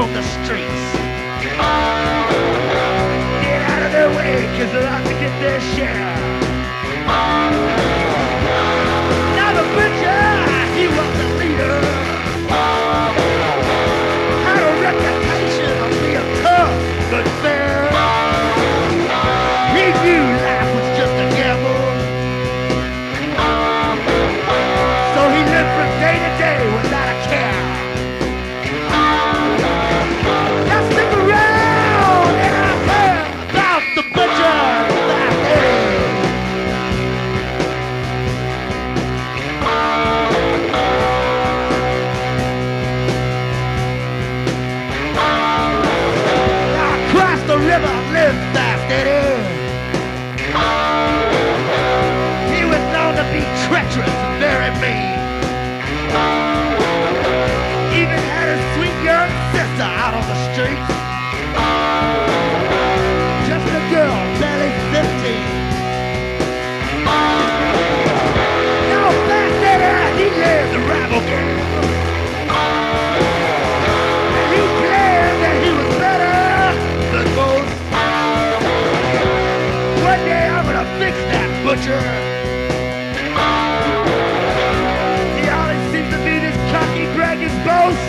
on the streets. Get out of their way, cause they're out to get their share. Now the butcher, he was the leader. Had a reputation of being tough but fair. He knew life was just a gamble, so he lived from day to day without a care. Now stick around and I'll tell about the butcher that day. Now across the river lived that day. He was known to be treacherous and very mean. Even had his sweet young sister out on the streets. Just a girl, barely 15. Now back there, he lived the rival game. And he claimed that he was better than most. One day I'm gonna fix that butcher. He always seems to be this cocky, bragging boast.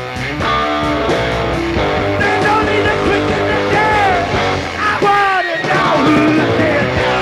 There's only the quick in the dirt. I want to know who's there now.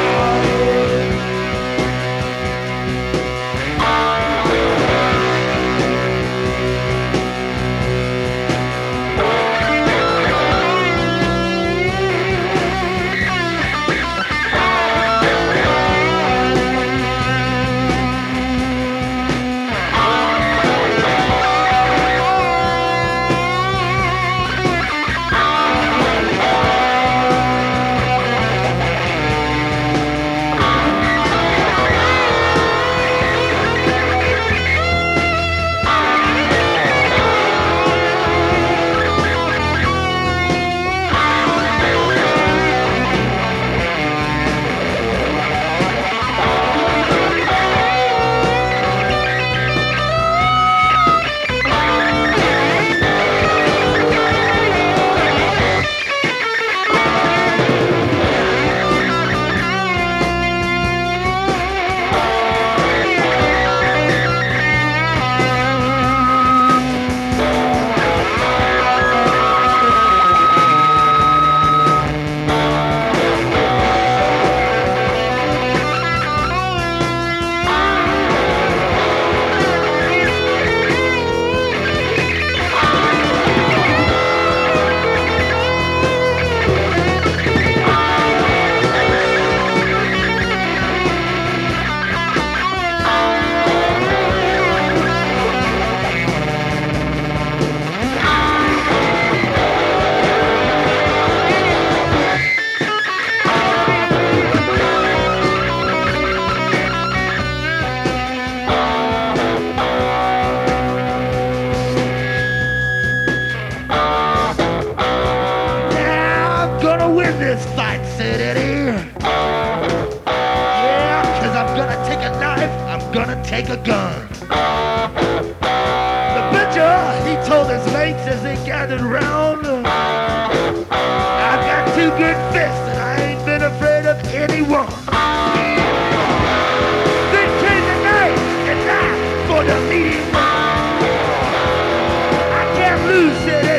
Win this fight, said Eddie. Yeah, cause I'm gonna take a knife, I'm gonna take a gun. The butcher, he told his mates as they gathered round, I've got two good fists and I ain't been afraid of anyone. Then came the night and knife for the meeting. I can't lose, said Eddie.